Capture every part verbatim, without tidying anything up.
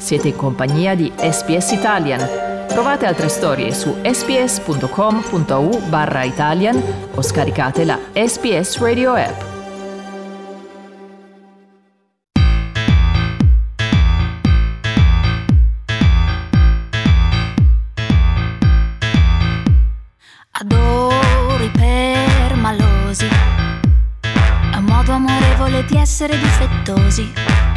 Siete in compagnia di S B S Italian. Trovate altre storie su sbs.com.au barra Italian o scaricate la S B S Radio app. Adoro i permalosi, è un modo amorevole di essere difettosi.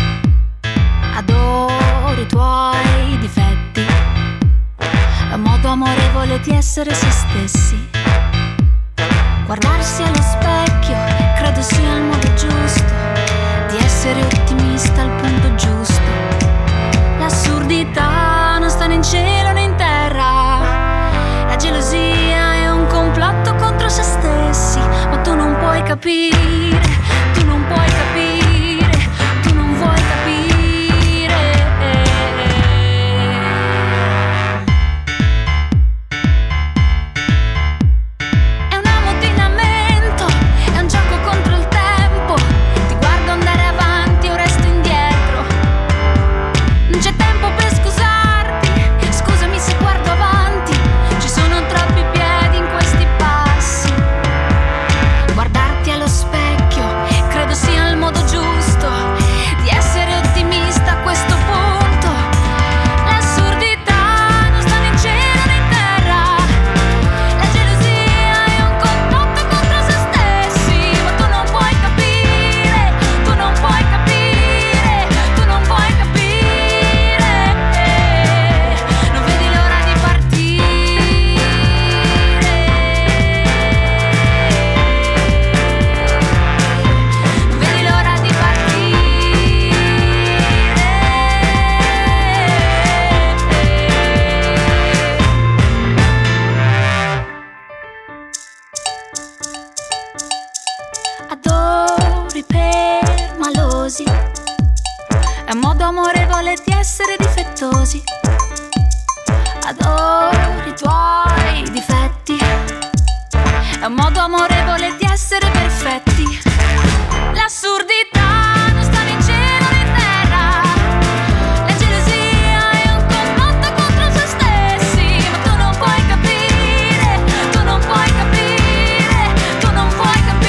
Adoro i tuoi difetti, è un modo amorevole di essere se stessi. Guardarsi allo specchio credo sia il modo giusto di essere ottimista al punto giusto. L'assurdità non sta né in cielo né in terra, la gelosia è un complotto contro se stessi. Ma tu non puoi capire, tu non puoi capire, tu non vuoi capire. È un ammutinamento, è un gioco contro il tempo. Ti guardo andare avanti o resto indietro. Non c'è tempo per scusarti, scusami se guardo avanti. Ci sono troppi piedi in questi passi. Guardarti allo specchio credo sia il modo giusto di essere ottimista a questo punto. L'assurdità non sta né in cielo né in terra, la gelosia è un complotto contro se stessi. Ma tu non puoi capire, tu non puoi capire, tu non puoi capire. Non vedi l'ora di partire. Non vedi l'ora di partire. Adoro i permalosi, è un modo amorevole di essere difettosi. Adoro i tuoi difetti, è un modo amorevole di essere perfetti. L'assurdità non sta né in cielo né in terra, la gelosia è un complotto contro se stessi. Ma tu non puoi capire, tu non puoi capire, tu non puoi capire.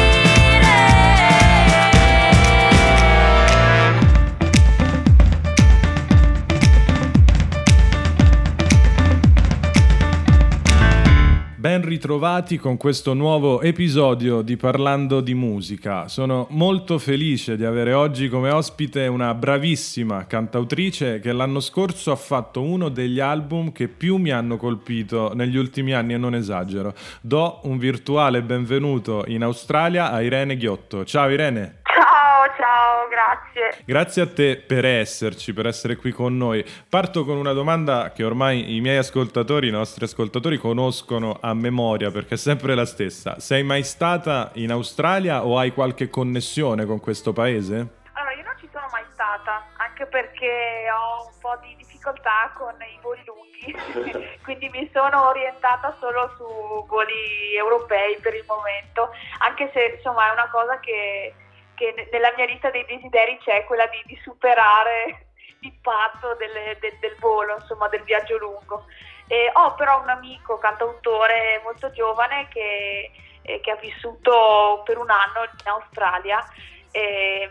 Ben ritrovati con questo nuovo episodio di Parlando di Musica. Sono molto felice di avere oggi come ospite una bravissima cantautrice che l'anno scorso ha fatto uno degli album che più mi hanno colpito negli ultimi anni, e non esagero. Do un virtuale benvenuto in Australia a Irene Ghiotto. Ciao Irene! Ciao, ciao, grazie. Grazie a te per esserci, per essere qui con noi. Parto con una domanda che ormai i miei ascoltatori, i nostri ascoltatori conoscono a memoria perché è sempre la stessa. Sei mai stata in Australia o hai qualche connessione con questo paese? Allora, io non ci sono mai stata, anche perché ho un po' di difficoltà con i voli lunghi, quindi mi sono orientata solo su voli europei per il momento, anche se insomma è una cosa che... che nella mia lista dei desideri c'è quella di, di superare l'impatto del, del, del volo, insomma del viaggio lungo. E ho però un amico cantautore molto giovane che, eh, che ha vissuto per un anno in Australia e,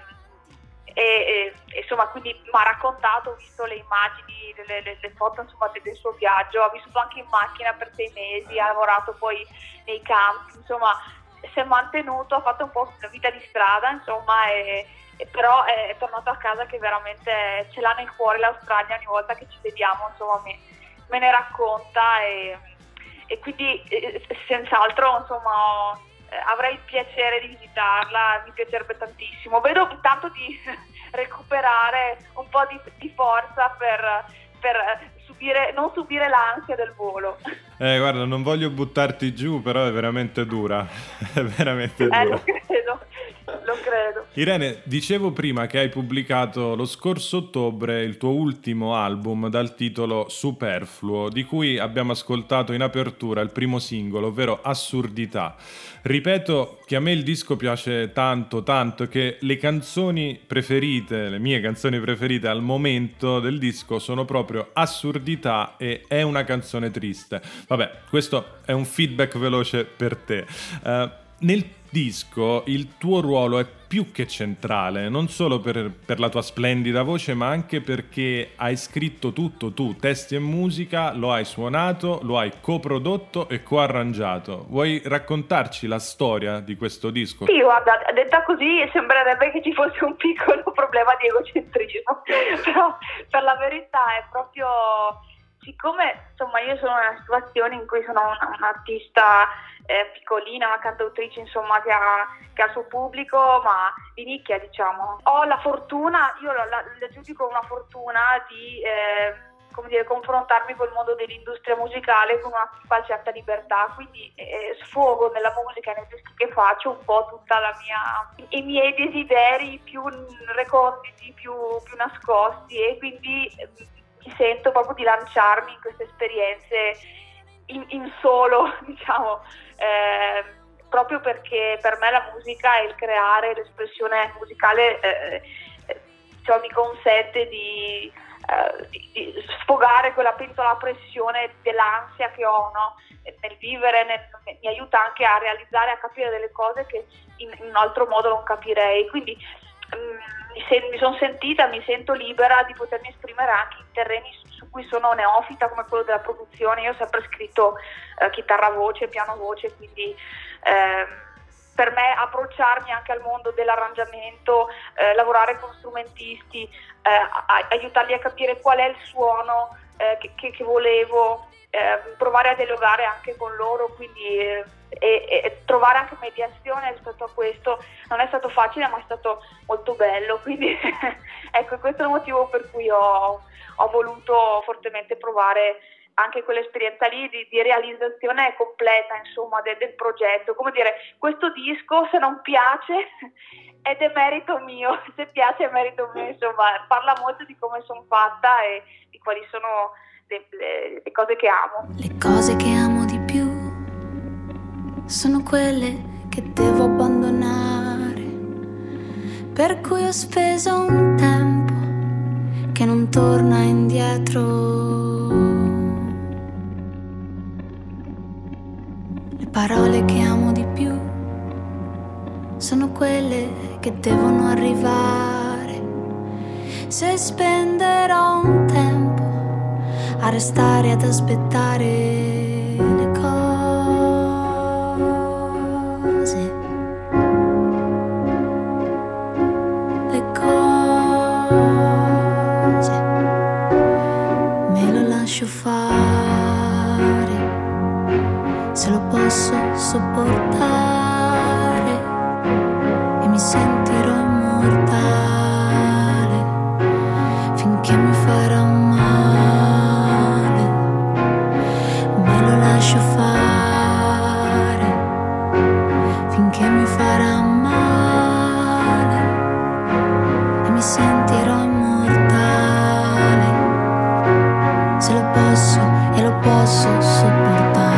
e, e insomma quindi mi ha raccontato, ho visto le immagini, le, le, le foto insomma del, del suo viaggio, ha vissuto anche in macchina per sei mesi, ha lavorato poi nei campi, insomma si è mantenuto, ha fatto un po' una vita di strada, insomma, e, e però è, è tornato a casa che veramente ce l'ha nel cuore l'Australia. Ogni volta che ci vediamo, insomma, me, me ne racconta e, e quindi eh, senz'altro, insomma, ho, eh, avrei il piacere di visitarla, mi piacerebbe tantissimo. Vedo intanto di recuperare un po' di, di forza per, per subire, non subire l'ansia del volo. Eh, guarda, non voglio buttarti giù, però è veramente dura, è veramente Eh, dura. lo credo. Lo credo. Irene, dicevo prima che hai pubblicato lo scorso ottobre il tuo ultimo album dal titolo Superfluo, di cui abbiamo ascoltato in apertura il primo singolo, ovvero Assurdità. Ripeto che a me il disco piace tanto, tanto, che le canzoni preferite, le mie canzoni preferite al momento del disco sono proprio Assurdità e È una canzone triste. Vabbè, questo è un feedback veloce per te. Uh, nel disco il tuo ruolo è più che centrale, non solo per, per la tua splendida voce, ma anche perché hai scritto tutto tu, testi e musica, lo hai suonato, lo hai coprodotto e coarrangiato. Vuoi raccontarci la storia di questo disco? Sì, guarda, detta così sembrerebbe che ci fosse un piccolo problema di egocentrismo, però per la verità è proprio... Siccome insomma io sono in una situazione in cui sono una, un'artista eh, piccolina, una cantautrice insomma che ha, che ha il suo pubblico, ma di nicchia diciamo, ho la fortuna, io la, la, la giudico una fortuna di eh, come dire, confrontarmi col mondo dell'industria musicale con una, una certa libertà, quindi eh, sfogo nella musica e nei dischi che faccio un po' tutta la mia, i miei desideri più reconditi, più, più nascosti, e quindi eh, mi sento proprio di lanciarmi in queste esperienze in, in solo, diciamo, eh, proprio perché per me la musica e il creare, l'espressione musicale eh, eh, cioè, mi consente di, eh, di, di sfogare quella pentola a pressione dell'ansia che ho, no? Nel vivere, nel, mi aiuta anche a realizzare, a capire delle cose che in, in un altro modo non capirei, quindi Mi, sen- mi sono sentita, mi sento libera di potermi esprimere anche in terreni su, su cui sono neofita, come quello della produzione. Io ho sempre scritto eh, chitarra voce, piano voce, quindi eh, per me approcciarmi anche al mondo dell'arrangiamento, eh, lavorare con strumentisti, eh, a- aiutarli a capire qual è il suono eh, che-, che-, che volevo, eh, provare a dialogare anche con loro, quindi eh, E, e trovare anche mediazione rispetto a questo non è stato facile, ma è stato molto bello, quindi ecco, questo è il motivo per cui ho, ho voluto fortemente provare anche quell'esperienza lì di, di realizzazione completa, insomma, de, del progetto. Come dire, questo disco se non piace ed è merito mio, se piace è merito mio, insomma, parla molto di come sono fatta e di quali sono le, le, le cose che amo. Le cose che amo di più sono quelle che devo abbandonare, per cui ho speso un tempo che non torna indietro. Le parole che amo di più sono quelle che devono arrivare, se spenderò un tempo a restare ad aspettare le cose. Le cose me lo lascio fare, se lo posso sopportare e mi sentirò immortale finché mi farà male. Me lo lascio fare finché mi farà male e mi sentirò immortale, se lo posso e lo posso sopportare.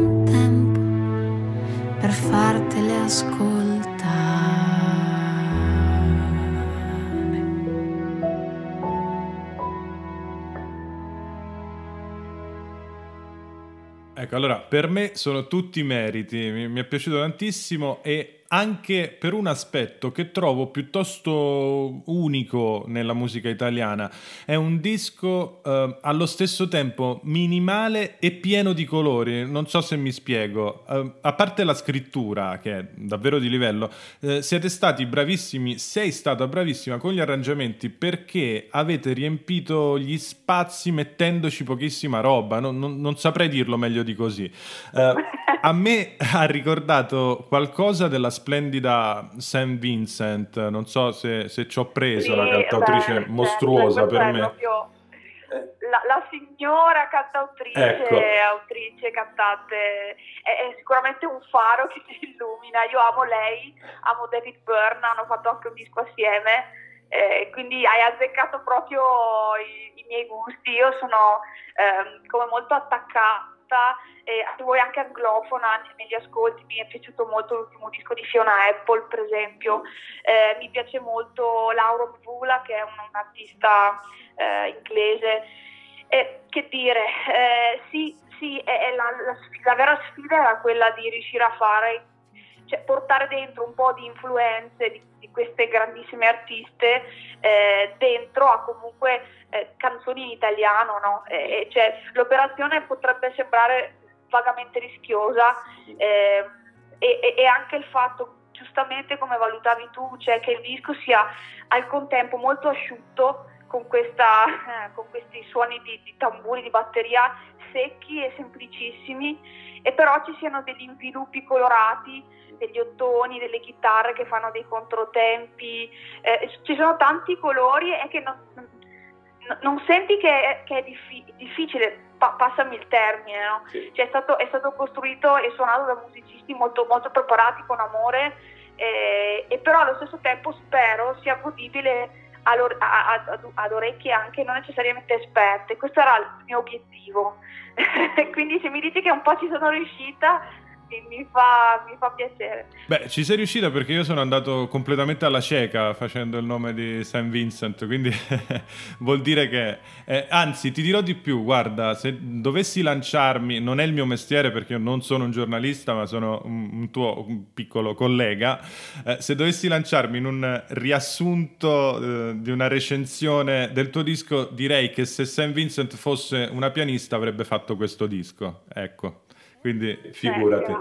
un tempo per fartele ascoltare. Ecco, allora, per me sono tutti meriti, mi, mi è piaciuto tantissimo e anche per un aspetto che trovo piuttosto unico nella musica italiana. È un disco eh, allo stesso tempo minimale e pieno di colori, non so se mi spiego. Eh, a parte la scrittura, che è davvero di livello, eh, siete stati bravissimi, sei stata bravissima con gli arrangiamenti perché avete riempito gli spazi mettendoci pochissima roba, non, non, non saprei dirlo meglio di così. Eh, a me ha ricordato qualcosa della splendida Saint Vincent, non so se, se ci ho preso, Sì, la cantautrice beh, mostruosa questa per è me. proprio la, la signora cantautrice, Ecco. autrice, cantante, è, è sicuramente un faro che ti illumina. Io amo lei, amo David Byrne, hanno fatto anche un disco assieme, eh, quindi hai azzeccato proprio i, i miei gusti. Io sono ehm, come molto attaccata e se vuoi anche anglofona negli ascolti. Mi è piaciuto molto l'ultimo disco di Fiona Apple, per esempio. Eh, mi piace molto Lauro Mvula, che è un, un artista eh, inglese. Eh, che dire, eh, sì, sì, è, è la, la, la vera sfida era quella di riuscire a fare, cioè portare dentro un po' di influenze di, di queste grandissime artiste eh, dentro a comunque eh, canzoni in italiano, no? Eh, cioè, l'operazione potrebbe sembrare vagamente rischiosa eh, e, e anche il fatto, giustamente come valutavi tu, cioè che il disco sia al contempo molto asciutto con, questa, eh, con questi suoni di, di tamburi, di batteria secchi e semplicissimi, e però ci siano degli inviluppi colorati, degli ottoni, delle chitarre che fanno dei controtempi, eh, ci sono tanti colori e che non, non, non senti che è, che è diffi, difficile, pa, passami il termine, no? Sì. Cioè è, stato, è stato costruito e suonato da musicisti molto, molto preparati, con amore, eh, e però allo stesso tempo spero sia godibile ad, ad, ad orecchie anche non necessariamente esperte. Questo era il mio obiettivo. Quindi se mi dici che un po' ci sono riuscita, mi, mi, fa, mi fa piacere. Beh, ci sei riuscita perché io sono andato completamente alla cieca facendo il nome di Saint Vincent, quindi vuol dire che eh, anzi ti dirò di più, guarda, se dovessi lanciarmi, non è il mio mestiere perché io non sono un giornalista ma sono un, un tuo un piccolo collega, eh, se dovessi lanciarmi in un riassunto eh, di una recensione del tuo disco, direi che se Saint Vincent fosse una pianista avrebbe fatto questo disco, ecco. Quindi figurati.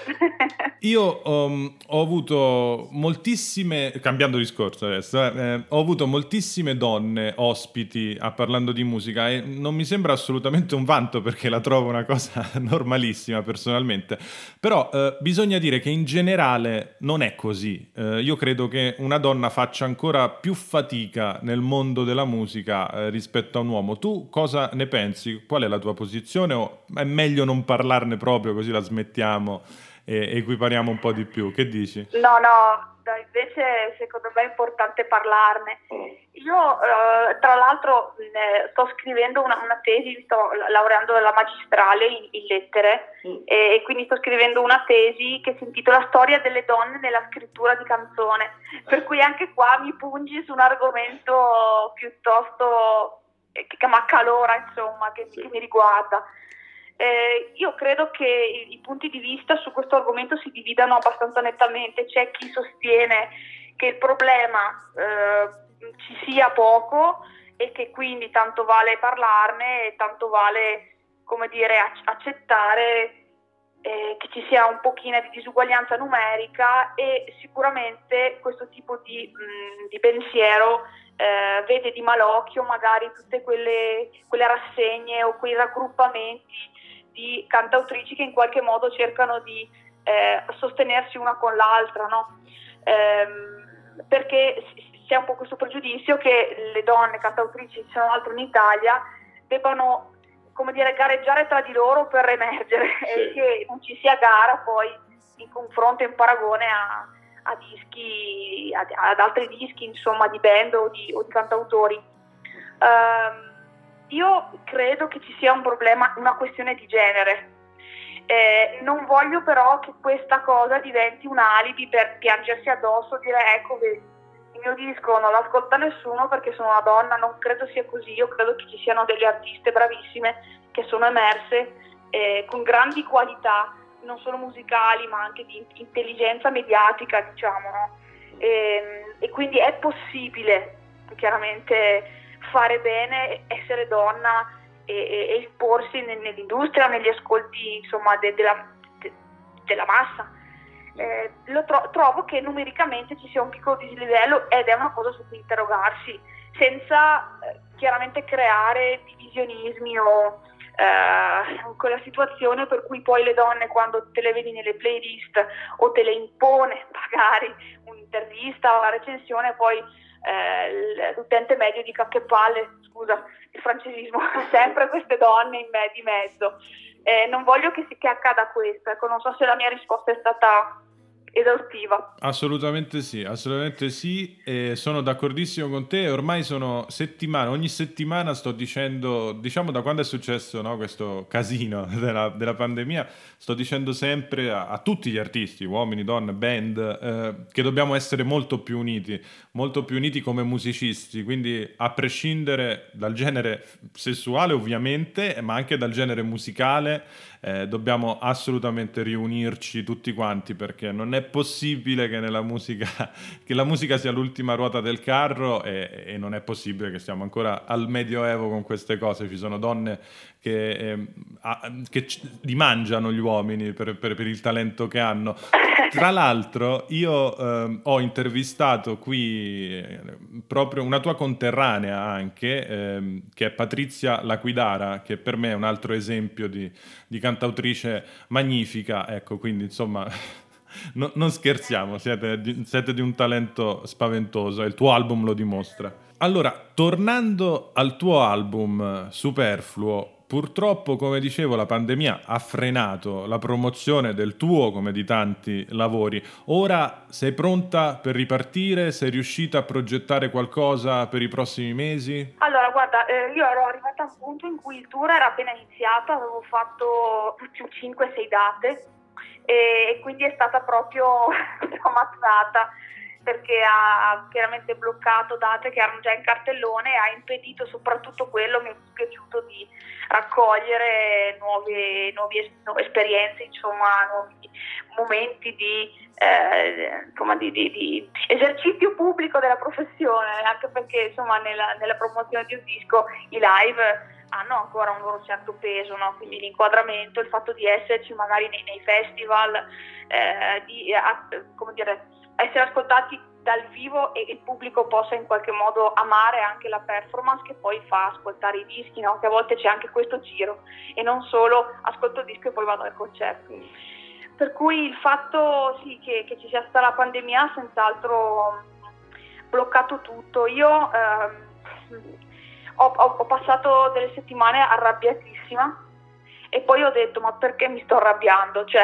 Io um, ho avuto moltissime, cambiando discorso adesso, eh, ho avuto moltissime donne ospiti a Parlando di Musica e non mi sembra assolutamente un vanto perché la trovo una cosa normalissima personalmente, però eh, bisogna dire che in generale non è così. Eh, io credo che una donna faccia ancora più fatica nel mondo della musica eh, rispetto a un uomo. Tu cosa ne pensi? Qual è la tua posizione o è meglio non parlarne proprio? Proprio così la smettiamo e equipariamo un po' di più. Che dici? No, no, invece secondo me è importante parlarne. Io eh, tra l'altro eh, sto scrivendo una, una tesi, sto laureando alla magistrale in, in lettere mm. e, e quindi sto scrivendo una tesi che si intitola Storia delle donne nella scrittura di canzone, per cui anche qua mi pungi su un argomento piuttosto eh, che, che mi accalora, insomma, che, sì. che mi riguarda. Eh, io credo che i, i punti di vista su questo argomento si dividano abbastanza nettamente. C'è chi sostiene che il problema eh, ci sia poco e che quindi tanto vale parlarne e tanto vale, come dire, ac- accettare eh, che ci sia un pochino di disuguaglianza numerica, e sicuramente questo tipo di, mh, di pensiero eh, vede di malocchio magari tutte quelle, quelle rassegne o quei raggruppamenti di cantautrici che in qualche modo cercano di eh, sostenersi una con l'altra, no? Ehm, perché c'è un po' questo pregiudizio che le donne cantautrici, se non altro in Italia, debbano, come dire, gareggiare tra di loro per emergere, sì. E che non ci sia gara poi in confronto, in paragone a, a dischi, ad, ad altri dischi, insomma, di band o di, o di cantautori. Um, Io credo che ci sia un problema, una questione di genere, Eh, non voglio però che questa cosa diventi un alibi per piangersi addosso, dire ecco vedi, il mio disco non l'ascolta nessuno perché sono una donna. Non credo sia così. Io credo che ci siano delle artiste bravissime che sono emerse eh, con grandi qualità, non solo musicali ma anche di intelligenza mediatica, diciamo, no? E, e quindi è possibile chiaramente fare bene, essere donna e, e, e imporsi nell'industria, negli ascolti insomma de, della, de, della massa. Eh, lo tro- trovo che numericamente ci sia un piccolo dislivello ed è una cosa su cui interrogarsi, senza eh, chiaramente creare divisionismi o eh, quella situazione per cui poi le donne, quando te le vedi nelle playlist o te le impone magari un'intervista o una recensione, poi eh, l'utente medio dica che palle, scusa il francesismo, sempre queste donne in me- di mezzo. Eh, non voglio che, si, che accada questo. Ecco, non so se la mia risposta è stata esaustiva. Assolutamente sì, assolutamente sì, e sono d'accordissimo con te. Ormai sono settimane, ogni settimana sto dicendo, diciamo da quando è successo, no, questo casino della, della pandemia, sto dicendo sempre a, a tutti gli artisti, uomini, donne, band, eh, che dobbiamo essere molto più uniti, molto più uniti come musicisti, quindi a prescindere dal genere sessuale ovviamente, ma anche dal genere musicale, eh, dobbiamo assolutamente riunirci tutti quanti, perché non è possibile che nella musica che la musica sia l'ultima ruota del carro, e, e non è possibile che siamo ancora al medioevo con queste cose. Ci sono donne che, eh, a, che c- li mangiano gli uomini per, per, per il talento che hanno. Tra l'altro io eh, ho intervistato qui eh, proprio una tua conterranea anche, eh, che è Patrizia Laquidara, che per me è un altro esempio di, di cantautrice magnifica, ecco, quindi insomma no, non scherziamo, siete di, siete di un talento spaventoso e il tuo album lo dimostra. Allora, tornando al tuo album Superfluo, purtroppo, come dicevo, la pandemia ha frenato la promozione del tuo, come di tanti lavori. Ora sei pronta per ripartire? Sei riuscita a progettare qualcosa per i prossimi mesi? Allora, guarda, eh, io ero arrivata a un punto in cui il tour era appena iniziato, avevo fatto cinque sei date e quindi è stata proprio ammazzata, perché ha chiaramente bloccato date che erano già in cartellone e ha impedito soprattutto quello, mi è piaciuto, di raccogliere nuove, nuove esperienze, insomma, nuovi momenti di, eh, insomma, di, di, di esercizio pubblico della professione, anche perché insomma nella, nella promozione di un disco i live hanno ancora un loro certo peso, no? Quindi l'inquadramento, il fatto di esserci magari nei, nei festival, eh, di a, come dire, essere ascoltati dal vivo e il pubblico possa in qualche modo amare anche la performance che poi fa ascoltare i dischi, no? Che a volte c'è anche questo giro e non solo ascolto il disco e poi vado al concerto. Per cui il fatto sì che, che ci sia stata la pandemia ha senz'altro bloccato tutto. Io ehm, ho, ho, ho passato delle settimane arrabbiatissima e poi ho detto ma perché mi sto arrabbiando? Cioè,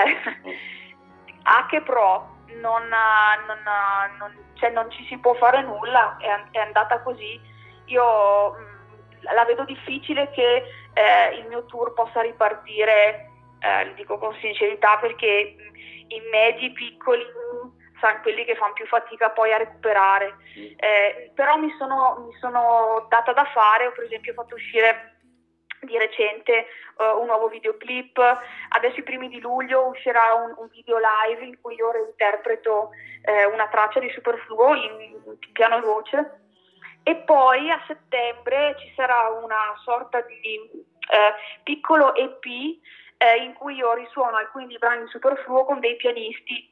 a che pro? Non, non, non, cioè non ci si può fare nulla, è, è andata così. Io mh, la vedo difficile che eh, il mio tour possa ripartire, eh, lo dico con sincerità, perché mh, i medi piccoli sono quelli che fanno più fatica poi a recuperare, eh, però mi sono, mi sono data da fare. Ho per esempio fatto uscire di recente uh, un nuovo videoclip. Adesso i primi di luglio uscirà un, un video live in cui io reinterpreto eh, una traccia di Superfluo in, in piano e voce, e poi a settembre ci sarà una sorta di eh, piccolo E P eh, in cui io risuono alcuni dei brani di Superfluo con dei pianisti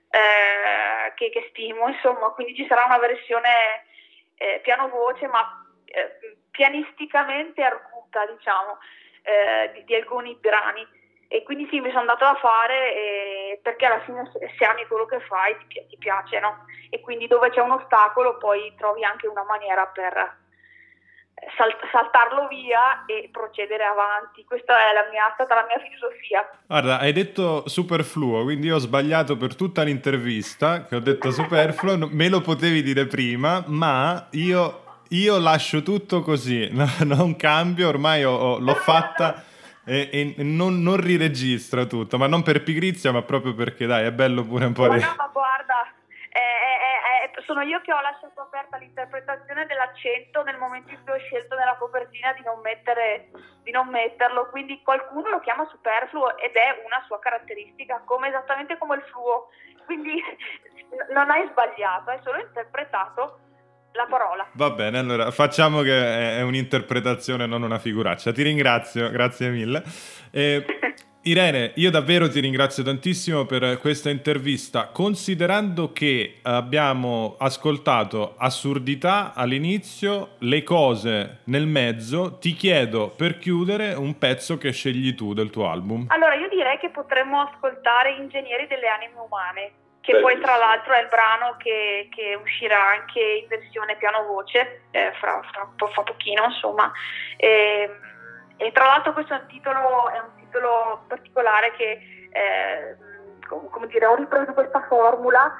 eh, che, che stimo, insomma, quindi ci sarà una versione eh, piano voce ma eh, pianisticamente arguta, diciamo, eh, di, di alcuni brani, e quindi sì, mi sono data da fare, eh, perché alla fine se, se ami quello che fai ti, ti piace, no? E quindi dove c'è un ostacolo poi trovi anche una maniera per salt- saltarlo via e procedere avanti. Questa è la mia, è stata la mia filosofia. Guarda, hai detto superfluo, quindi io ho sbagliato per tutta l'intervista, che ho detto superfluo, no, me lo potevi dire prima, ma io... Io lascio tutto così, no, non cambio, ormai ho, ho, l'ho fatta, e, e non, non riregistra tutto, ma non per pigrizia, ma proprio perché dai, è bello pure un po' Ma di... no, ma guarda, eh, eh, eh, sono io che ho lasciato aperta l'interpretazione dell'accento nel momento in cui ho scelto nella copertina di non mettere, di non metterlo, quindi qualcuno lo chiama superfluo ed è una sua caratteristica, come esattamente come il fluo, quindi non hai sbagliato, hai solo interpretato la parola. Va bene, allora facciamo che è un'interpretazione, non una figuraccia. Ti ringrazio, grazie mille. Eh, Irene, io davvero ti ringrazio tantissimo per questa intervista, considerando che abbiamo ascoltato assurdità all'inizio, le cose nel mezzo, ti chiedo per chiudere un pezzo che scegli tu del tuo album. Allora, io direi che potremmo ascoltare Ingegneri delle anime umane, che poi tra l'altro è il brano che, che uscirà anche in versione piano voce eh, fra, fra, fra pochino, insomma, e, e tra l'altro questo è un titolo, è un titolo particolare che eh, come dire, ho ripreso questa formula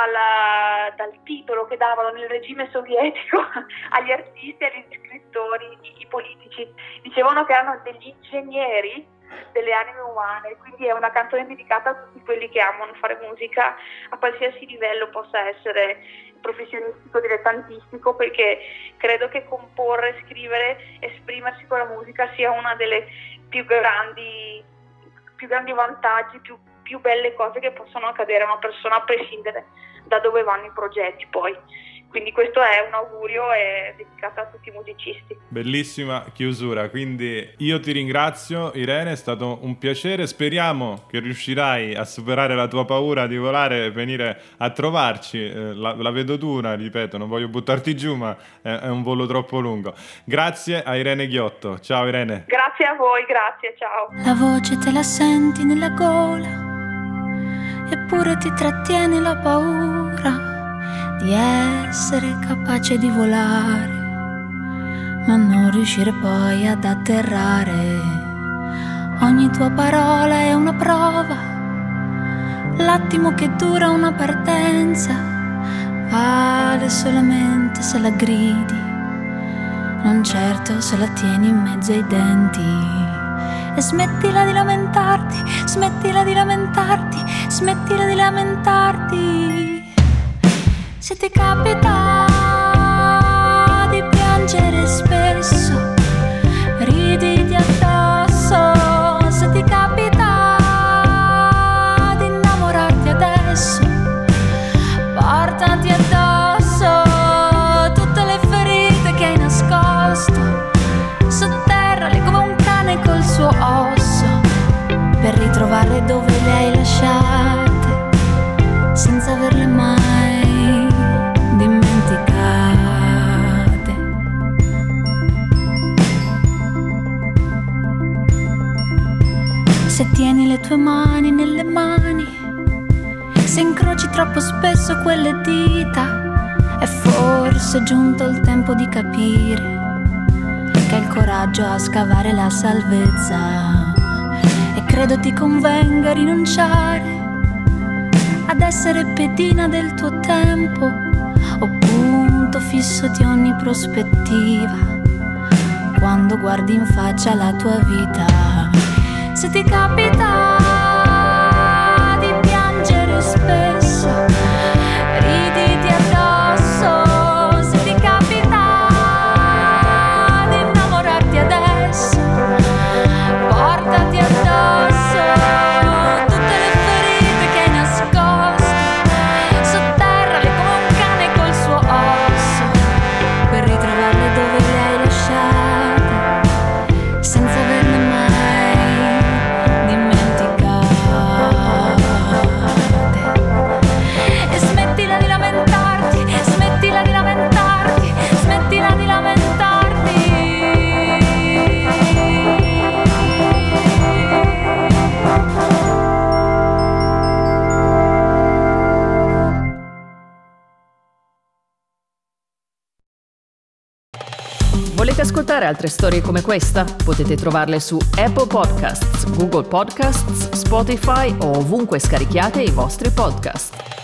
dal, dal titolo che davano nel regime sovietico agli artisti e agli scrittori, i, i politici, dicevano che erano degli ingegneri delle anime umane, quindi è una canzone dedicata a tutti quelli che amano fare musica a qualsiasi livello, possa essere professionistico, dilettantistico, perché credo che comporre, scrivere, esprimersi con la musica sia una delle più grandi più grandi vantaggi, più, più belle cose che possono accadere a una persona, a prescindere da dove vanno i progetti poi. Quindi questo è un augurio e dedicato a tutti i musicisti. Bellissima chiusura, quindi io ti ringrazio Irene, è stato un piacere, speriamo che riuscirai a superare la tua paura di volare e venire a trovarci, eh, la, la vedo dura, ripeto, non voglio buttarti giù, ma è, è un volo troppo lungo. Grazie a Irene Ghiotto, ciao Irene. Grazie a voi, grazie, ciao. La voce te la senti nella gola, eppure ti trattiene la paura di essere capace di volare, ma non riuscire poi ad atterrare. Ogni tua parola è una prova, l'attimo che dura una partenza vale solamente se la gridi, non certo se la tieni in mezzo ai denti. E smettila di lamentarti, smettila di lamentarti, smettila di lamentarti. Se ti capita di piangere spesso, riditi addosso. Se ti capita di innamorarti adesso, portati addosso tutte le ferite che hai nascosto, sotterrale come un cane col suo osso, per ritrovarle dove le hai lasciate, senza averle mai dimenticate. Se tieni le tue mani nelle mani, se incroci troppo spesso quelle dita, è forse giunto il tempo di capire che hai il coraggio a scavare la salvezza. E credo ti convenga rinunciare ad essere pedina del tuo tempo o punto fisso di ogni prospettiva quando guardi in faccia la tua vita. Se ti capita di piangere spesso, riditi addosso. Se ti capita di innamorarti adesso, portati addosso tutte le ferite che hai nascosto, sotterrale come un cane col suo osso, per ritrovarle dove le hai lasciate, senza averle mai Volete ascoltare altre storie come questa? Potete trovarle su Apple Podcasts, Google Podcasts, Spotify o ovunque scarichiate i vostri podcast.